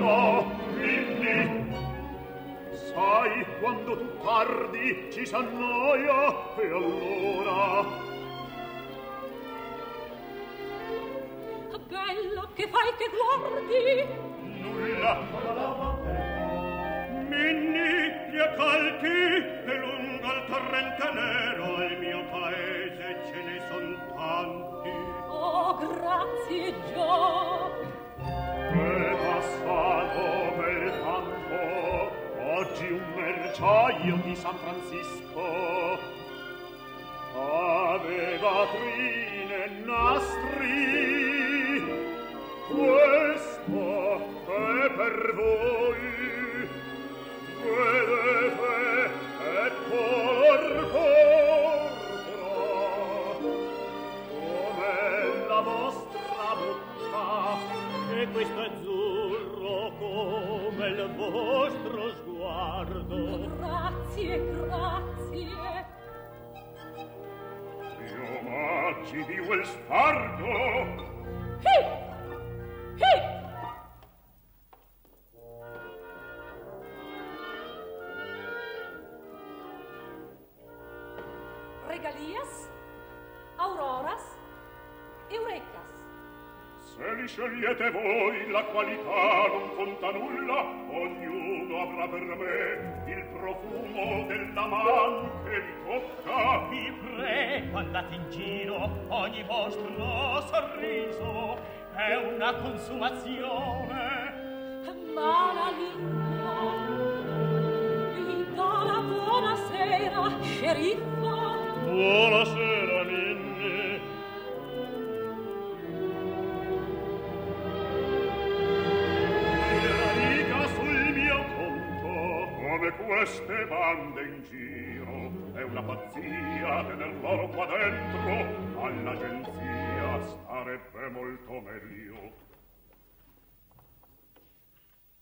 No, Minni, sai quando tu tardi ci s'annoia e allora... Bello, che fai che guardi? Nulla. Minni, gli accalchi e lungo il torrente nero al mio paese ce ne son tanti. Oh, grazie già. È passato bel tempo, oggi un merciaio di San Francisco aveva trine e nastri. Questo è per voi, vedete, è color porpora, come la vostra bocca, e questo azzurro come il vostro sguardo. Grazie, grazie. Io maggi di quel spardo. Regalias, Auroras, Eurecas. Se li scegliete voi, la qualità non conta nulla, ognuno avrà per me il profumo della man che vi tocca. Vi prego, andate in giro, ogni vostro sorriso è una consumazione. Ma la lingua vi dà la buonasera, sceriffa. Buonasera, Minni. Dica sul mio conto come queste bande in giro. È una pazzia tener loro qua dentro. All'agenzia starebbe molto meglio.